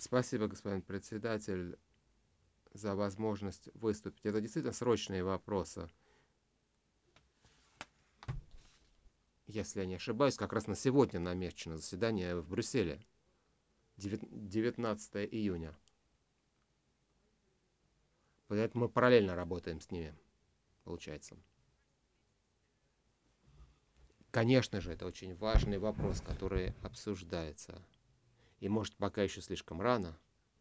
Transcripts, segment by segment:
Спасибо, господин председатель, за возможность выступить. Это действительно срочные вопросы. Если я не ошибаюсь, как раз на сегодня намечено заседание в Брюсселе, 19 июня. Поэтому мы параллельно работаем с ними, получается. Конечно же, это очень важный вопрос, который обсуждается. И может пока еще слишком рано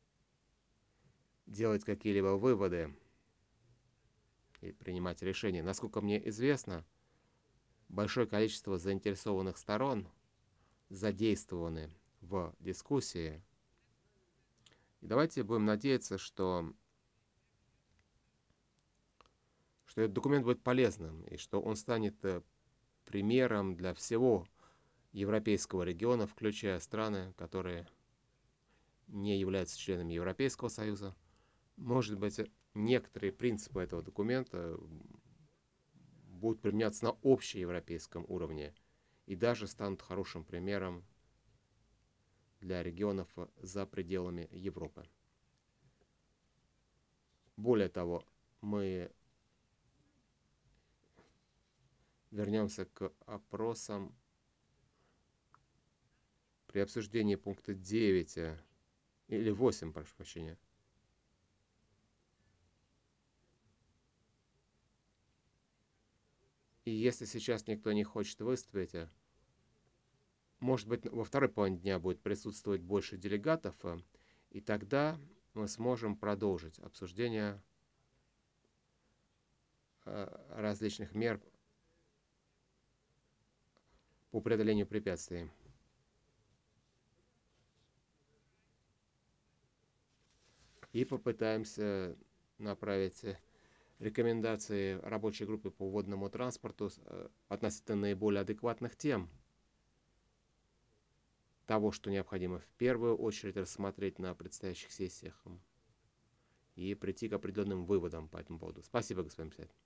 делать какие-либо выводы и принимать решения. Насколько мне известно, большое количество заинтересованных сторон задействованы в дискуссии. И давайте будем надеяться, что этот документ будет полезным и что он станет примером для всего европейского региона, включая страны, которые не являются членами Европейского Союза. Может быть, некоторые принципы этого документа будут применяться на общеевропейском уровне и даже станут хорошим примером для регионов за пределами Европы. Более того, мы вернемся к опросам при обсуждении пункта 9 или 8, прошу прощения. И если сейчас никто не хочет выступить, может быть, во второй половине дня будет присутствовать больше делегатов, и тогда мы сможем продолжить обсуждение различных мер по преодолению препятствий. И попытаемся направить рекомендации рабочей группы по водному транспорту относительно наиболее адекватных тем, того, что необходимо в первую очередь рассмотреть на предстоящих сессиях и прийти к определенным выводам по этому поводу. Спасибо, господин председатель.